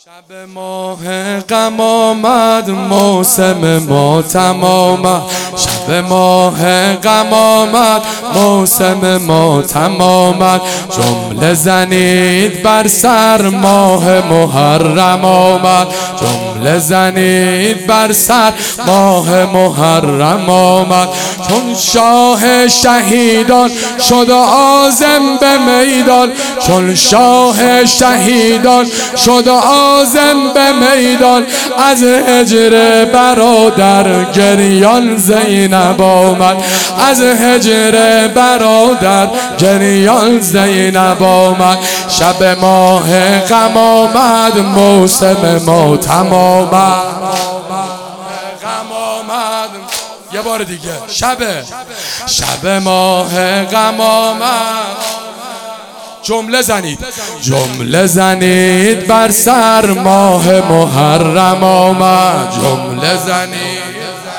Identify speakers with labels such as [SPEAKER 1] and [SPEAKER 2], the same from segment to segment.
[SPEAKER 1] شب ماه غم آمد موسم ماتم آمد. شب ماه غم آمد موسم ماتم آمد. جمله زنید بر سر ماه محرم آمد. جمله زنید بر سر ماه محرم آمد. چون شاه شهیدان شد عازم به میدان. چون شاه شهیدان شد عازم به میدان. از هجر برادر گریان زینب آمد. از هجر برادر گریان زینب آمد. شب ماه غم آمد موسم ماتم آمد. غم آمد یه بار دیگه. شب ماه غم آمد. جمله زنید جمله زنید بر سر ماه محرم آمد. جمله زنید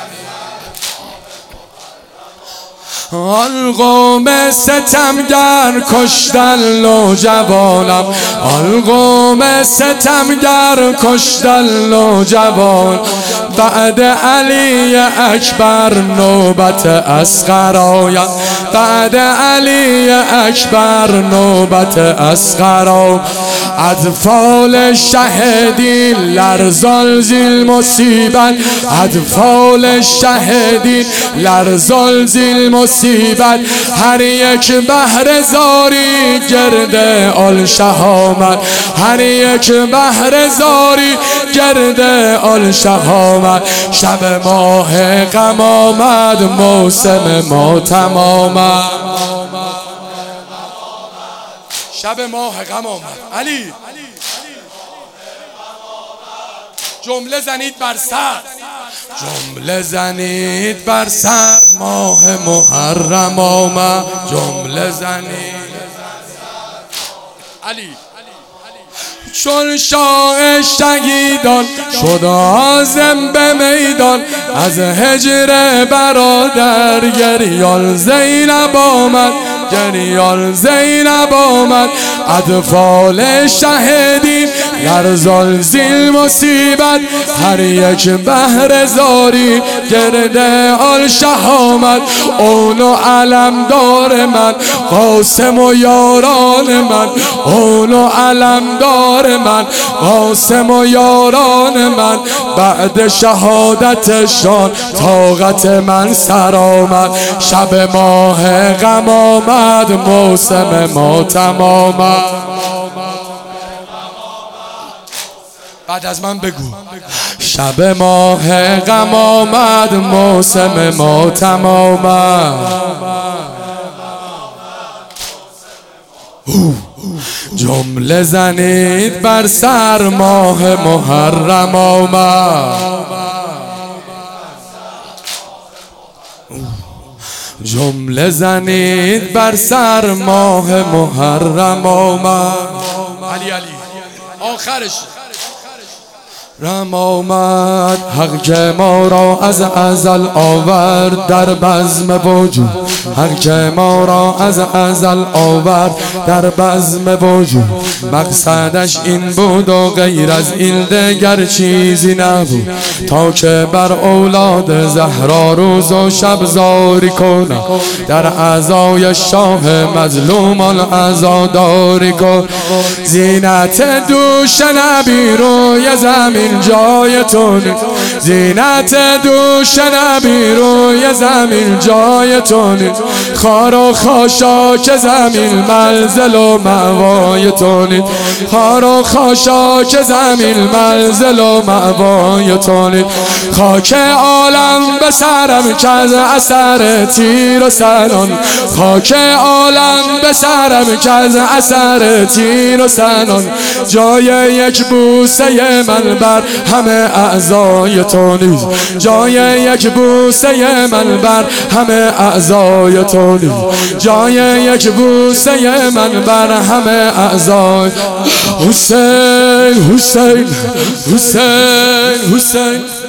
[SPEAKER 1] آن قوم ستمگر کشتن نوجوانم. آن قوم ستمگر کشتن نوجوان. بعد علی اکبر نوبت اصغر آید. بعد علی اکبر نوبت اصغر آید. اطفال شهیدین لرزان زیر مصیبت. اطفال شهیدین لرزان زیر مصیبت. هر یک بهر زاری گرد آل شه آمد. هر یک بهر زاری گرد آل شه آمد. شب ماه غم آمد موسم ماتم آمد. شب ماه غم آمد. علی جمله زنید بر سر. جمله زنید بر سر ماه محرم آمد. جمله زنید علی چون شاه شهیدان شد عازم به میدان. از هجر برادر گریان زینب آمد. گریان زینب آمد. اطفال شهیدین لرزان زیر مصیبت. هر یک بهر زاری گرد آل شه آمد. اون و علمدار من قاسم و یاران من. اون و علمدار من قاسم و یاران من. بعد شهادتشان طاقت من سر آمد. شب ماه غم آمد موسم ماتم آمد. بعد از من بگو. شب ماه غم آمد موسم ماتم آمد. جمله زنید بر سر ماه محرم آمد. جمله زنید بر سر ماه محرم آمد. علی آخرش رم آمد. حق که ما را از ازل آورد در بزم وجود. حق که ما را از ازل آورد در بزم وجود. مقصدش این بود و غیر از این دیگر چیزی نبود. تا که بر اولاد زهرا روز و شب زاری کنم. در عزای شاه مظلومان عزاداری کن. زینت دوش نبی روی زمین جای تو نیست. زینت دوش نبی روی زمین جای تو نیست. خار و خاشاک زمین منزل و مأوای تو نیست. خار و خاشاک زمین منزل و مأوای تو نیست. خاک عالم به سرم که از اثر تیر و سنان. خاک عالم به سرم که از اثر تیر و سنان. جای یک بوسه من بر همه اعضای تو نیست. جای یک بوسه من بر همه اعضای تو نیست. جای یک بوسه من بر همه اعضای. حسین حسین حسین حسین